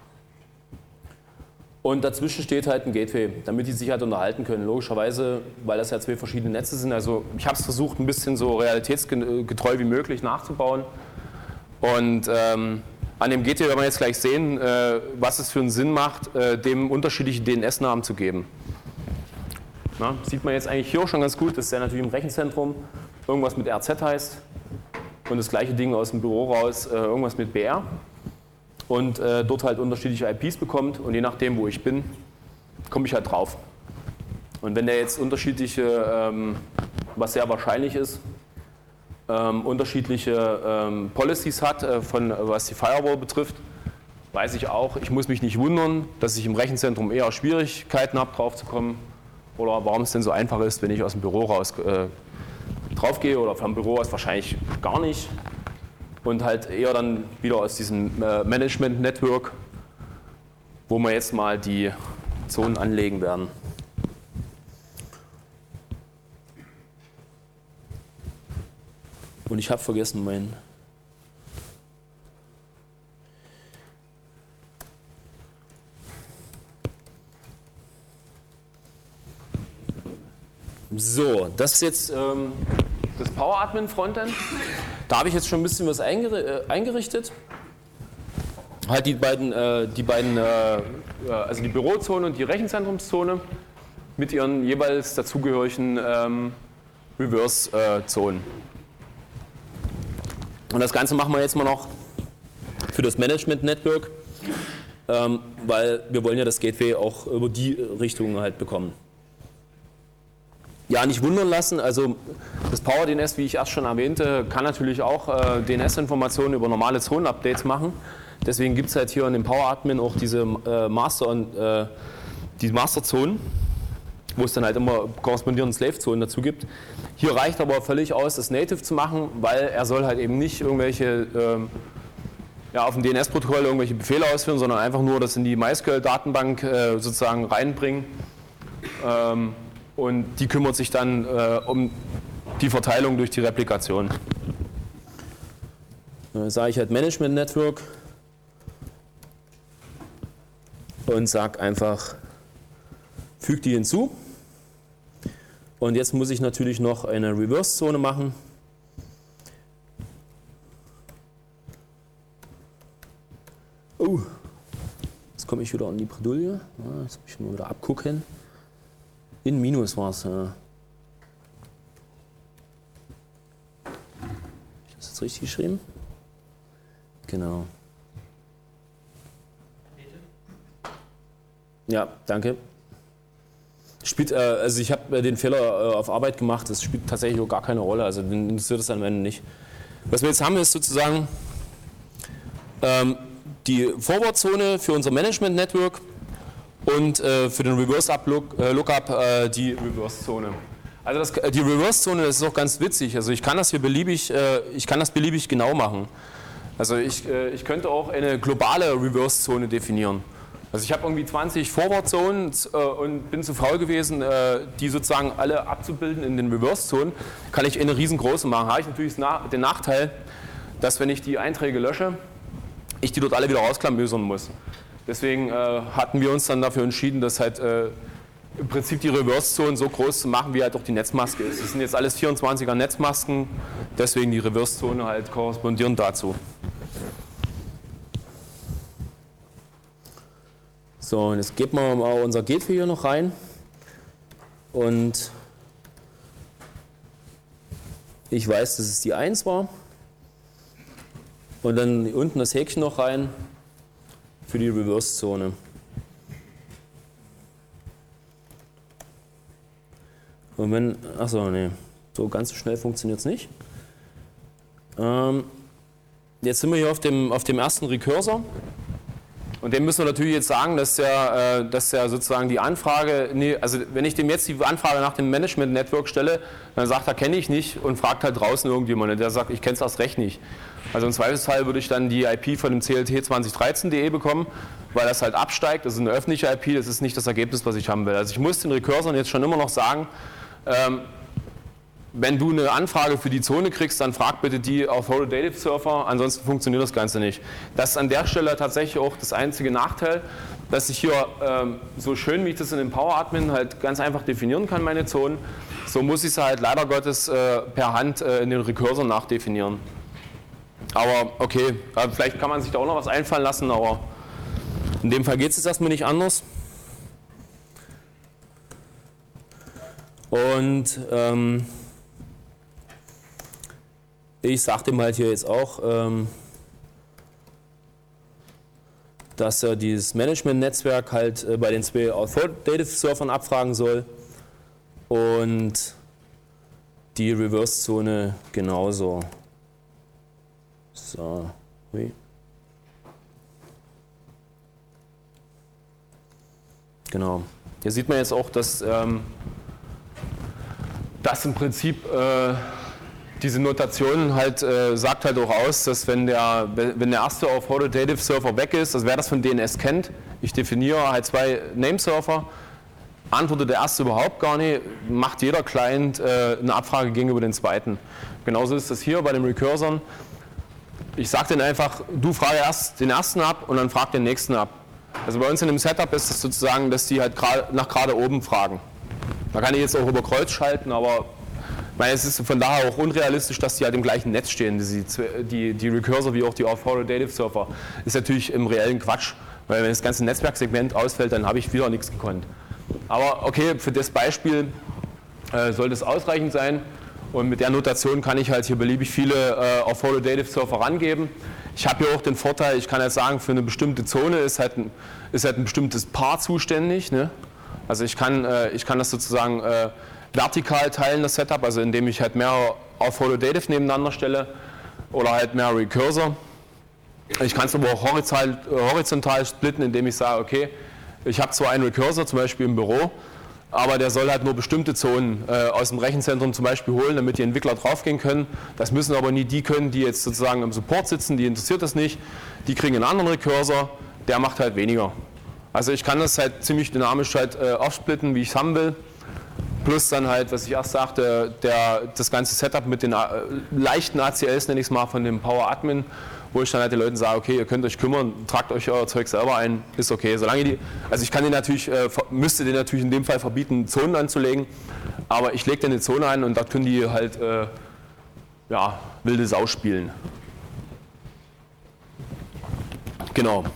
Und dazwischen steht halt ein Gateway, damit die sich halt unterhalten können. Logischerweise, weil das ja zwei verschiedene Netze sind. Also ich habe es versucht, ein bisschen so realitätsgetreu wie möglich nachzubauen. Und ähm, an dem Gateway werden wir jetzt gleich sehen, äh, was es für einen Sinn macht, äh, dem unterschiedliche D N S-Namen zu geben. Na, sieht man jetzt eigentlich hier schon ganz gut, das ist ja natürlich im Rechenzentrum irgendwas mit R Z heißt. Und das gleiche Ding aus dem Büro raus, äh, irgendwas mit B R. Und äh, dort halt unterschiedliche I Ps bekommt und je nachdem, wo ich bin, komme ich halt drauf. Und wenn der jetzt unterschiedliche, ähm, was sehr wahrscheinlich ist, ähm, unterschiedliche ähm, Policies hat, äh, von, was die Firewall betrifft, weiß ich auch, ich muss mich nicht wundern, dass ich im Rechenzentrum eher Schwierigkeiten habe, drauf zu kommen oder warum es denn so einfach ist, wenn ich aus dem Büro raus äh, drauf gehe oder vom Büro aus wahrscheinlich gar nicht. Und halt eher dann wieder aus diesem äh, Management-Network, wo wir jetzt mal die Zonen anlegen werden. Und ich habe vergessen mein... So, das ist jetzt ähm, das Power Admin Frontend. Da habe ich jetzt schon ein bisschen was eingerichtet. Halt die beiden, äh, die beiden äh, also die Bürozone und die Rechenzentrumszone mit ihren jeweils dazugehörigen ähm, Reverse-Zonen. Und das Ganze machen wir jetzt mal noch für das Management-Network, ähm, weil wir wollen ja das Gateway auch über die Richtung halt bekommen. Ja, nicht wundern lassen, also das Power D N S, wie ich erst schon erwähnte, kann natürlich auch äh, D N S-Informationen über normale Zonen-Updates machen. Deswegen gibt es halt hier in dem Power Admin auch diese äh, Master- und äh, die Master-Zonen, wo es dann halt immer korrespondierende Slave-Zonen dazu gibt. Hier reicht aber völlig aus, das Native zu machen, weil er soll halt eben nicht irgendwelche ähm, ja, auf dem D N S-Protokoll irgendwelche Befehle ausführen, sondern einfach nur das in die MySQL-Datenbank äh, sozusagen reinbringen. Ähm, Und die kümmert sich dann äh, um die Verteilung durch die Replikation. Dann sage ich halt Management Network und sage einfach, füge die hinzu. Und jetzt muss ich natürlich noch eine Reverse-Zone machen. Oh, jetzt komme ich wieder an die Bredouille. Ja, jetzt muss ich mal wieder abgucken. In Minus war es. Ja. Ist das jetzt richtig geschrieben? Genau. Ja, danke. Spielt, äh, also ich habe den Fehler äh, auf Arbeit gemacht, das spielt tatsächlich auch gar keine Rolle, also den interessiert es am Ende nicht. Was wir jetzt haben, ist sozusagen ähm, die Forward-Zone für unser Management-Network und äh, für den Reverse-Lookup äh, Lookup, äh, die Reverse-Zone. Also das, die Reverse-Zone, das ist auch ganz witzig, also ich kann das hier beliebig, äh, ich kann das beliebig genau machen. Also ich, äh, ich könnte auch eine globale Reverse-Zone definieren. Also ich habe irgendwie zwanzig Forward-Zonen äh, und bin zu faul gewesen, äh, die sozusagen alle abzubilden in den Reverse-Zonen. Kann ich eine riesengroße machen. Habe ich natürlich den Nachteil, dass wenn ich die Einträge lösche, ich die dort alle wieder rausklamüsern muss. Deswegen äh, hatten wir uns dann dafür entschieden, dass halt äh, im Prinzip die Reverse-Zonen so groß zu machen, wie halt auch die Netzmaske ist. Das sind jetzt alles vierundzwanziger Netzmasken, deswegen die Reverse-Zone halt korrespondierend dazu. So, und jetzt geben wir mal unser Gateway hier noch rein und ich weiß, dass es die eins war und dann unten das Häkchen noch rein für die Reverse-Zone. Und wenn, achso, nee, so ganz so schnell funktioniert es nicht. Ähm, jetzt sind wir hier auf dem, auf dem ersten Recursor. Und dem müssen wir natürlich jetzt sagen, dass der, äh, dass der sozusagen die Anfrage, nee, also wenn ich dem jetzt die Anfrage nach dem Management-Network stelle, dann sagt er, kenne ich nicht und fragt halt draußen irgendjemand und der sagt, ich kenne es erst recht nicht. Also im Zweifelsfall würde ich dann die I P von dem C L T zwanzig dreizehn punkt de bekommen, weil das halt absteigt, das ist eine öffentliche I P, das ist nicht das Ergebnis, was ich haben will. Also ich muss den Recursoren jetzt schon immer noch sagen, ähm, wenn du eine Anfrage für die Zone kriegst, dann frag bitte die Authoritative Surfer, ansonsten funktioniert das Ganze nicht. Das ist an der Stelle tatsächlich auch das einzige Nachteil, dass ich hier ähm, so schön wie ich das in dem Power Admin halt ganz einfach definieren kann, meine Zonen, so muss ich sie halt leider Gottes äh, per Hand äh, in den Recursor nachdefinieren. Aber okay, äh, vielleicht kann man sich da auch noch was einfallen lassen, aber in dem Fall geht es jetzt erstmal nicht anders. Und ähm, ich sage dem halt hier jetzt auch, ähm, dass er dieses Management-Netzwerk halt äh, bei den zwei Authoritative-Surfern abfragen soll und die Reverse-Zone genauso. So, hui. Genau. Hier sieht man jetzt auch, dass ähm, das im Prinzip äh, diese Notation halt äh, sagt halt auch aus, dass wenn der, wenn der erste Authoritative Surfer weg ist, also wer das von D N S kennt, ich definiere halt zwei Namesurfer, antwortet der erste überhaupt gar nicht, macht jeder Client äh, eine Abfrage gegenüber den zweiten. Genauso ist das hier bei den Recursoren. Ich sage denen einfach, du frage erst den ersten ab und dann frag den nächsten ab. Also bei uns in dem Setup ist es sozusagen, dass die halt nach gerade oben fragen. Da kann ich jetzt auch über Kreuz schalten, aber ich meine, es ist von daher auch unrealistisch, dass die halt im gleichen Netz stehen, die, die, die Recursor wie auch die Authoritative Surfer. Ist natürlich im reellen Quatsch, weil wenn das ganze Netzwerksegment ausfällt, dann habe ich wieder nichts gekonnt. Aber okay, für das Beispiel äh, soll das ausreichend sein und mit der Notation kann ich halt hier beliebig viele äh, Authoritative Surfer rangeben. Ich habe hier auch den Vorteil, ich kann jetzt sagen, für eine bestimmte Zone ist halt ein, ist halt ein bestimmtes Paar zuständig. Ne? Also ich kann, äh, ich kann das sozusagen äh, vertikal teilen, das Setup, also indem ich halt mehr Authoritative nebeneinander stelle oder halt mehr Recursor. Ich kann es aber auch horizontal, horizontal splitten, indem ich sage, okay, ich habe zwar einen Recursor, zum Beispiel im Büro, aber der soll halt nur bestimmte Zonen äh, aus dem Rechenzentrum zum Beispiel holen, damit die Entwickler draufgehen können. Das müssen aber nie die können, die jetzt sozusagen im Support sitzen, die interessiert das nicht. Die kriegen einen anderen Recursor, der macht halt weniger. Also ich kann das halt ziemlich dynamisch halt äh, aufsplitten, wie ich es haben will. Plus dann halt, was ich erst sagte, der, das ganze Setup mit den äh, leichten A C Ls, nenne ich es mal, von dem Power Admin, wo ich dann halt den Leuten sage, okay, ihr könnt euch kümmern, tragt euch euer Zeug selber ein, ist okay. Solange die, also ich kann den natürlich, äh, müsste den natürlich in dem Fall verbieten, Zonen anzulegen, aber ich lege dann eine Zone ein und da können die halt äh, ja, wilde Sau spielen. Genau.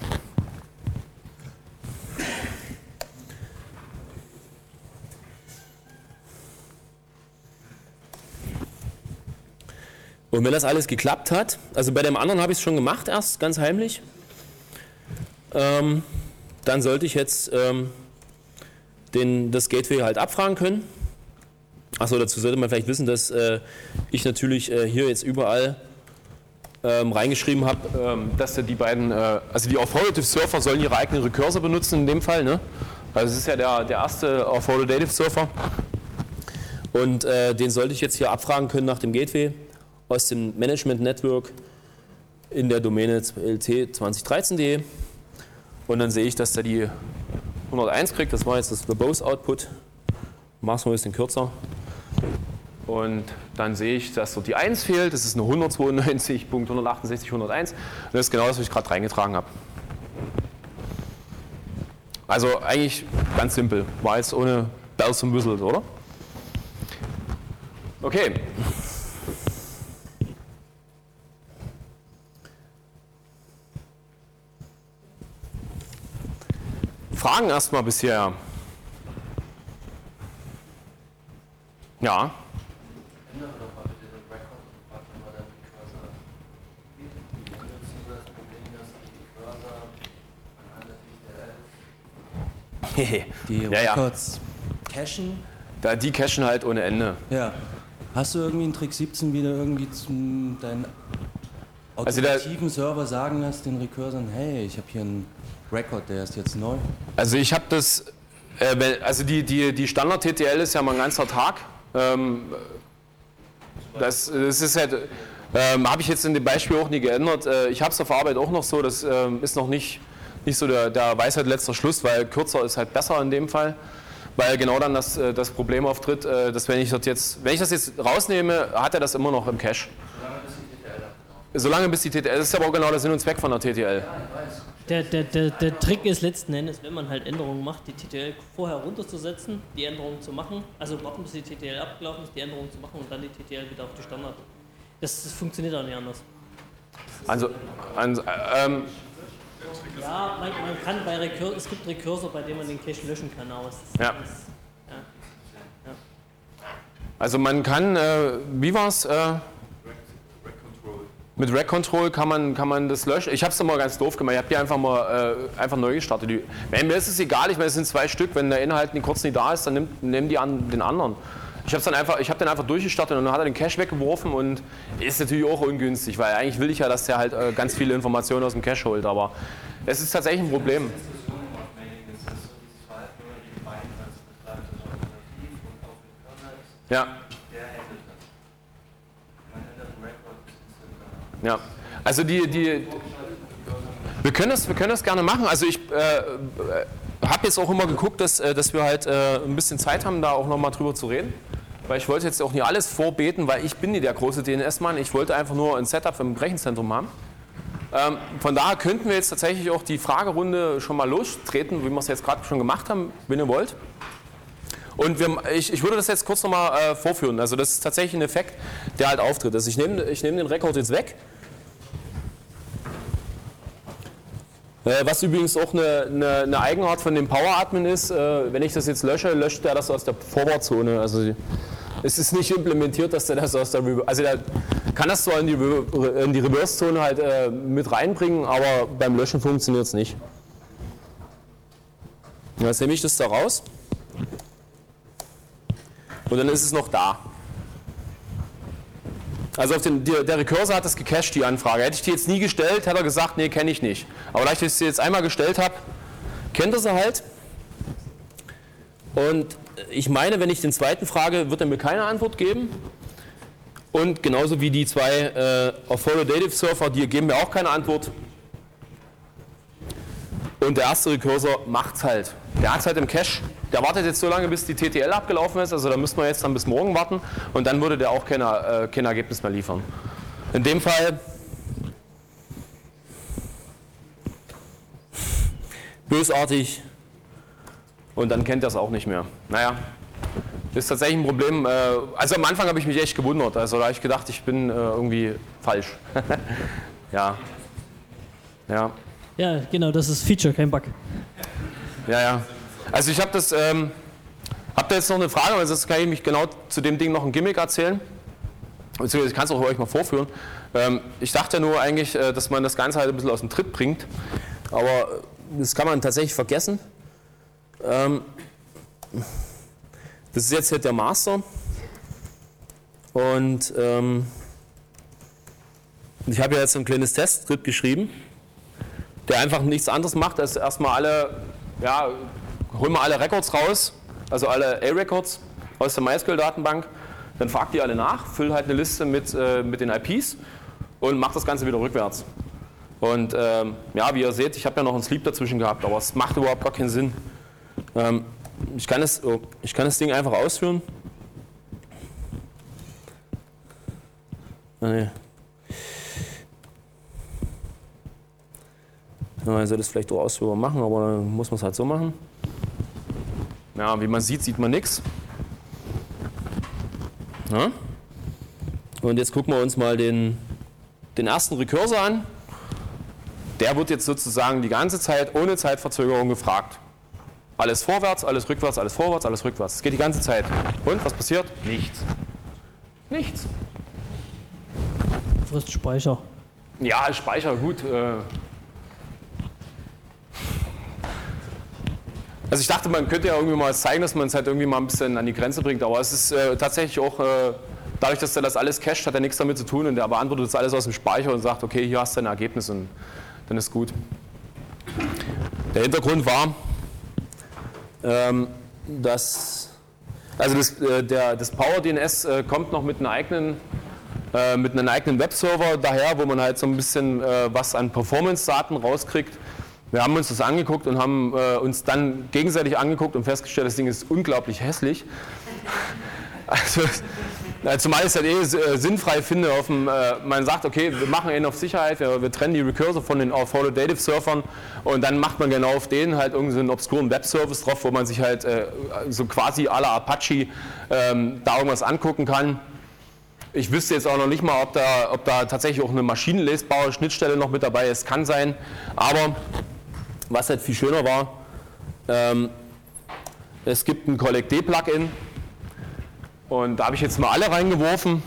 Und wenn das alles geklappt hat, also bei dem anderen habe ich es schon gemacht erst, ganz heimlich, ähm, dann sollte ich jetzt ähm, den, das Gateway halt abfragen können. Achso, dazu sollte man vielleicht wissen, dass äh, ich natürlich äh, hier jetzt überall ähm, reingeschrieben habe, ähm, dass die beiden, äh, also die Authoritative Surfer sollen ihre eigenen Recursor benutzen in dem Fall, ne? Also es ist ja der, der erste Authoritative Surfer und äh, den sollte ich jetzt hier abfragen können nach dem Gateway aus dem Management Network in der Domäne L T zwanzig dreizehn punkt de und dann sehe ich, dass der die hunderteins kriegt, das war jetzt das verbose Output, mach's mal ein bisschen kürzer und dann sehe ich, dass dort die eins fehlt, das ist eine hundertzweiundneunzig Punkt hundertachtundsechzig Punkt hunderteins und das ist genau das, was ich gerade reingetragen habe. Also eigentlich ganz simpel, war jetzt ohne Bells und Whistles, oder? Okay. Fragen erstmal bisher. Ja. Die ja, Records ja. cachen? Da, die cachen halt ohne Ende. Ja. Hast du irgendwie einen Trick siebzehn wieder irgendwie zum deinen Also auditiven Server sagen lässt, den Recursoren, hey, ich habe hier einen Record, der ist jetzt neu? Also ich habe das, äh, also die, die, die Standard-T T L ist ja mal ein ganzer Tag. Ähm, das, das ist halt, ähm, habe ich jetzt in dem Beispiel auch nie geändert. Äh, ich habe es auf Arbeit auch noch so, das ähm, ist noch nicht, nicht so der, der Weisheit letzter Schluss, weil kürzer ist halt besser in dem Fall. weil genau dann das, das Problem auftritt, dass wenn ich, das jetzt, wenn ich das jetzt rausnehme, hat er das immer noch im Cache. Solange bis die T T L, das ist aber auch genau der Sinn und Zweck von der T T L. Der, der, der, der Trick ist letzten Endes, wenn man halt Änderungen macht, die T T L vorher runterzusetzen, die Änderungen zu machen, also warten bis die T T L abgelaufen ist, die Änderungen zu machen und dann die T T L wieder auf die Standard. Das, das funktioniert auch nicht anders. Also, also ähm, ja, man, man kann bei Recur es gibt Recursor, bei dem man den Cache löschen kann, aber es ist ja. alles, ja. Ja. Also man kann, äh, wie war's? Äh, Mit Rack Control kann man, kann man das löschen. Ich habe es mal ganz doof gemacht. Ich habe die einfach mal äh, einfach neu gestartet. Die, mir ist es egal, ich meine, es sind zwei Stück. Wenn der Inhalt nicht kurz nicht da ist, dann nimmt, nehmen die an den anderen. Ich habe dann einfach, ich habe den einfach durchgestartet und dann hat er den Cache weggeworfen und ist natürlich auch ungünstig, weil eigentlich will ich ja, dass der halt äh, ganz viele Informationen aus dem Cache holt. Aber es ist tatsächlich ein Problem. Ja. Ja, also die, die, wir können das, wir können das gerne machen. Also ich äh, habe jetzt auch immer geguckt, dass, dass wir halt äh, ein bisschen Zeit haben, da auch nochmal drüber zu reden. Weil ich wollte jetzt auch nicht alles vorbeten, weil ich bin nicht der große D N S-Mann. Ich wollte einfach nur ein Setup im Rechenzentrum haben. Ähm, von daher könnten wir jetzt tatsächlich auch die Fragerunde schon mal lostreten, wie wir es jetzt gerade schon gemacht haben, wenn ihr wollt. Und wir, ich, ich würde das jetzt kurz nochmal äh, vorführen. Also das ist tatsächlich ein Effekt, der halt auftritt. Also ich nehme ich nehm den Rekord jetzt weg. Äh, was übrigens auch eine, eine, eine Eigenart von dem Power-Admin ist, äh, wenn ich das jetzt lösche, löscht er das aus der Forward-Zone. Also es ist nicht implementiert, dass der das aus der Reverse, also der kann das zwar in die, in die Reverse-Zone halt äh, mit reinbringen, aber beim Löschen funktioniert es nicht. Jetzt nehme ich das da raus. Und dann ist es noch da. Also auf den, der, der Recursor hat das gecached, die Anfrage. Hätte ich die jetzt nie gestellt, hätte er gesagt, nee, kenne ich nicht. Aber da ich das jetzt einmal gestellt habe, kennt er sie halt. Und ich meine, wenn ich den zweiten frage, wird er mir keine Antwort geben. Und genauso wie die zwei äh, Authoritative Surfer, die geben mir auch keine Antwort. Und der erste Recursor macht es halt. Der hat es halt im Cache. Der wartet jetzt so lange, bis die T T L abgelaufen ist. Also da müssen wir jetzt dann bis morgen warten. Und dann würde der auch keine, äh, kein Ergebnis mehr liefern. In dem Fall bösartig. Und dann kennt er es auch nicht mehr. Naja, das ist tatsächlich ein Problem. Äh, also am Anfang habe ich mich echt gewundert. Also da habe ich gedacht, ich bin äh, irgendwie falsch. Ja. Ja. Ja, genau, das ist Feature, kein Bug. Ja, ja. Also ich habe das, ähm, habt ihr jetzt noch eine Frage, weil sonst kann ich mich genau zu dem Ding noch ein Gimmick erzählen. Beziehungsweise ich kann es auch euch mal vorführen. Ähm, ich dachte nur eigentlich, äh, dass man das Ganze halt ein bisschen aus dem Tritt bringt. Aber das kann man tatsächlich vergessen. Ähm, das ist jetzt halt der Master. Und ähm, ich habe ja jetzt ein kleines Testskript geschrieben, der einfach nichts anderes macht, als erstmal alle, ja, holen wir alle Records raus, also alle A-Records aus der MySQL-Datenbank, dann fragt die alle nach, füll halt eine Liste mit, äh, mit den I Ps und macht das Ganze wieder rückwärts. Und ähm, ja, wie ihr seht, ich habe ja noch einen Sleep dazwischen gehabt, aber es macht überhaupt gar keinen Sinn. Ähm, ich, kann das, oh, ich kann das Ding einfach ausführen. Ah, nee. Ja, man soll das vielleicht auch ausführbar machen, aber dann muss man es halt so machen. Ja, wie man sieht, sieht man nichts. Ja. Und jetzt gucken wir uns mal den, den ersten Recursor an. Der wird jetzt sozusagen die ganze Zeit ohne Zeitverzögerung gefragt. Alles vorwärts, alles rückwärts, alles vorwärts, alles rückwärts. Es geht die ganze Zeit. Und was passiert? Nichts. Nichts. Frisst Speicher. Ja, Speicher, gut. Äh Also ich dachte, man könnte ja irgendwie mal zeigen, dass man es halt irgendwie mal ein bisschen an die Grenze bringt, aber es ist äh, tatsächlich auch, äh, dadurch, dass er das alles cached, hat er nichts damit zu tun und er beantwortet das alles aus dem Speicher und sagt, okay, hier hast du ein Ergebnis und dann ist gut. Der Hintergrund war, ähm, dass also das, äh, der, das Power D N S äh, kommt noch mit, einer eigenen, äh, mit einem eigenen Webserver daher, wo man halt so ein bisschen äh, was an Performance-Daten rauskriegt. Wir haben uns das angeguckt und haben äh, uns dann gegenseitig angeguckt und festgestellt, das Ding ist unglaublich hässlich. Also, zumal ich es halt eh äh, sinnfrei finde, auf dem, äh, man sagt, okay, wir machen ihn auf Sicherheit, wir, wir trennen die Recursor von den Authoritative-Surfern und dann macht man genau auf denen halt irgendeinen so obskuren Web-Service drauf, wo man sich halt äh, so quasi à la Apache ähm, da irgendwas angucken kann. Ich wüsste jetzt auch noch nicht mal, ob da, ob da tatsächlich auch eine maschinenlesbare Schnittstelle noch mit dabei ist, kann sein, aber was halt viel schöner war, ähm, es gibt ein Collect-D-Plugin und da habe ich jetzt mal alle reingeworfen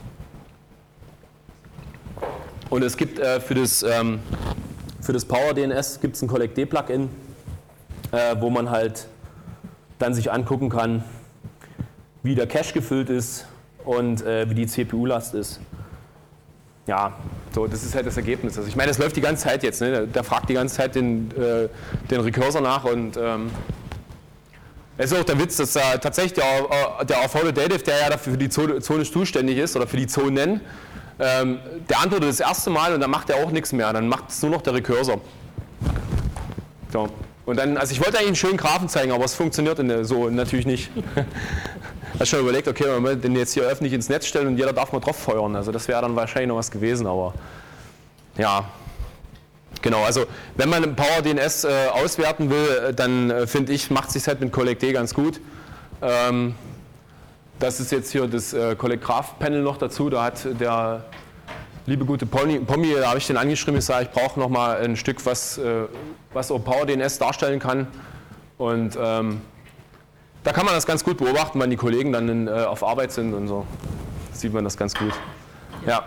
und es gibt äh, für das, ähm, für das PowerDNS gibt es ein Collect-D-Plugin, äh, wo man halt dann sich angucken kann, wie der Cache gefüllt ist und äh, wie die C P U-Last ist. Ja, so, das ist halt das Ergebnis. Also ich meine, das läuft die ganze Zeit jetzt. Ne? Der, der fragt die ganze Zeit den, äh, den Recursor nach und ähm, es ist auch der Witz, dass äh, tatsächlich der, der Authoritative, der ja dafür für die Zone, Zone zuständig ist oder für die Zonen, ähm, der antwortet das erste Mal und dann macht er auch nichts mehr. Dann macht es nur noch der Recursor. So. Und dann, also ich wollte eigentlich einen schönen Graphen zeigen, aber es funktioniert in der, so natürlich nicht. Ich habe schon überlegt, okay, wenn wir den jetzt hier öffentlich ins Netz stellen und jeder darf mal drauf feuern. Also das wäre dann wahrscheinlich noch was gewesen, aber ja. Genau, also wenn man ein PowerDNS äh, auswerten will, dann äh, finde ich, macht es sich halt mit Collect-D ganz gut. Ähm, das ist jetzt hier das äh, Collect-Graph-Panel noch dazu, da hat der liebe gute Pommi, Pommi da habe ich den angeschrieben, ich sage, ich brauche noch mal ein Stück, was, äh, was auch PowerDNS darstellen kann. Und ähm, da kann man das ganz gut beobachten, wenn die Kollegen dann in, äh, auf Arbeit sind und so. Sieht man das ganz gut. Ja.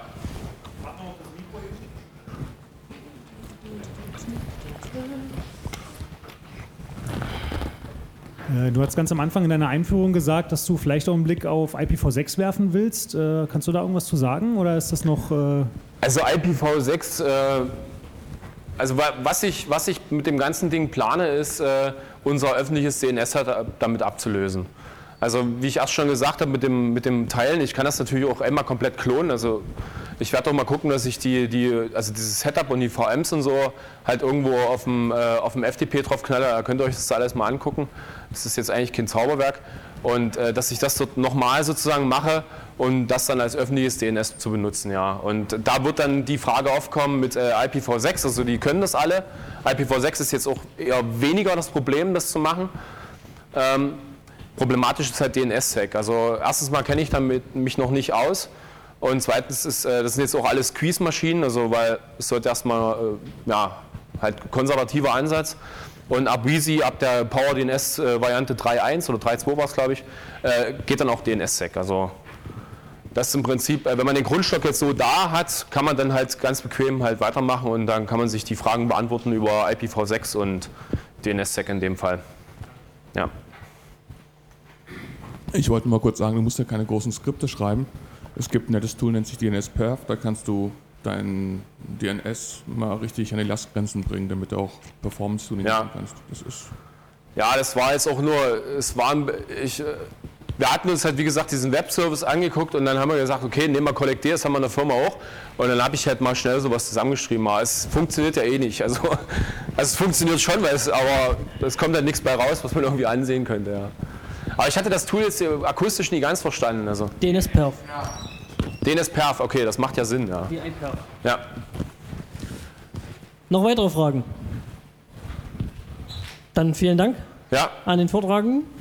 Du hast ganz am Anfang in deiner Einführung gesagt, dass du vielleicht auch einen Blick auf I P v sechs werfen willst. Äh, kannst du da irgendwas zu sagen oder ist das noch... Äh also I P v sechs, äh, also was ich, was ich mit dem ganzen Ding plane, ist äh, unser öffentliches D N S damit abzulösen. Also wie ich erst schon gesagt habe mit dem, mit dem Teilen, ich kann das natürlich auch einmal komplett klonen. Also ich werde doch mal gucken, dass ich die, die, also dieses Setup und die V Ms und so halt irgendwo auf dem, äh, auf dem F T P drauf knalle. Da könnt ihr euch das alles mal angucken. Das ist jetzt eigentlich kein Zauberwerk. Und äh, dass ich das dort nochmal sozusagen mache und das dann als öffentliches D N S zu benutzen. Ja. Und da wird dann die Frage aufkommen mit äh, I P v sechs, also die können das alle. I P v sechs ist jetzt auch eher weniger das Problem, das zu machen. Ähm, problematisch ist halt D N S-Sec. Also erstens mal kenne ich damit mich noch nicht aus. Und zweitens ist, äh, das sind jetzt auch alles Squeeze-Maschinen, also weil es sollte erstmal, äh, ja, halt konservativer Ansatz. Und ab Wheezy, ab der PowerDNS-Variante drei Punkt eins oder drei Punkt zwei war es, glaube ich, äh, geht dann auch D N S-Sec. Also das ist im Prinzip, äh, wenn man den Grundstock jetzt so da hat, kann man dann halt ganz bequem halt weitermachen und dann kann man sich die Fragen beantworten über I P v sechs und D N S-Sec in dem Fall. Ja. Ich wollte mal kurz sagen, du musst ja keine großen Skripte schreiben. Es gibt ein nettes Tool, nennt sich D N S-Perf, da kannst du dein D N S mal richtig an die Lastgrenzen bringen, damit du auch Performance tuning ja. machen kannst. Das ist ja, das war jetzt auch nur, es waren, ich, wir hatten uns halt wie gesagt diesen Webservice angeguckt und dann haben wir gesagt, okay, nehmen wir Collect-D, das haben wir in der Firma auch und dann habe ich halt mal schnell sowas zusammengeschrieben, aber es funktioniert ja eh nicht, also, also es funktioniert schon, weil es, aber es kommt halt nichts bei raus, was man irgendwie ansehen könnte, ja. Aber ich hatte das Tool jetzt akustisch nie ganz verstanden. Also. D N S-Perf. Ja. D N S-Perf, okay, das macht ja Sinn. Ja. Wie ein Perf. Ja. Noch weitere Fragen? Dann vielen Dank ja. an den Vortragenden.